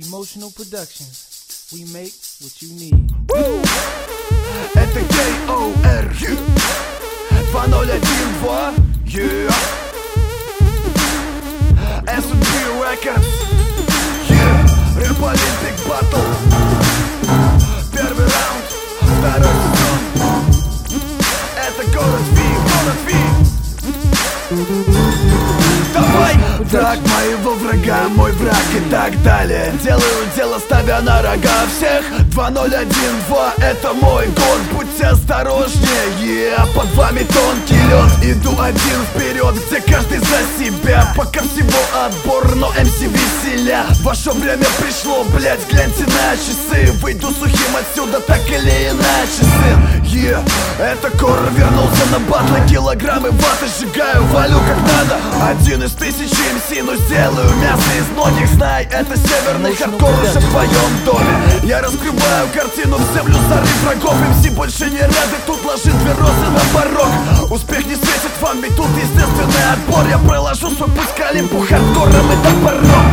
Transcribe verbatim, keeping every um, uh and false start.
Emotional Productions. We make what you need. Это кей о эр два ноль один два yeah. эс энд пи Records yeah. Рэп Olympic Battle. Первый раунд, второй сезон. Это город Ви, город Ви. Давай! Враг моего врага, мой враг и так далее. Делаю дело, ставя на рога всех. Два ноль один два, это мой год. Будьте осторожнее, yeah. Под вами тонкий лед. Иду один вперед, где каждый за себя. Пока всего отбор, но эм си веселя. Ваше время пришло, блять, гляньте на часы. Выйду сухим отсюда, так или иначе, сын. Yeah. Это Кор вернулся на батлы. Килограммы ваты сжигаю, валю как надо. Один из тысячи эм си, но сделаю мясо из многих. Знай, это северный хардкор уже в твоем доме. Я раскрываю картину в землю, зарыв врагов. эм си больше не рады, тут ложит две розы на порог. Успех не светит вам, ведь тут естественный отбор. Я проложу свой путь к Олимпу хардкором и топором.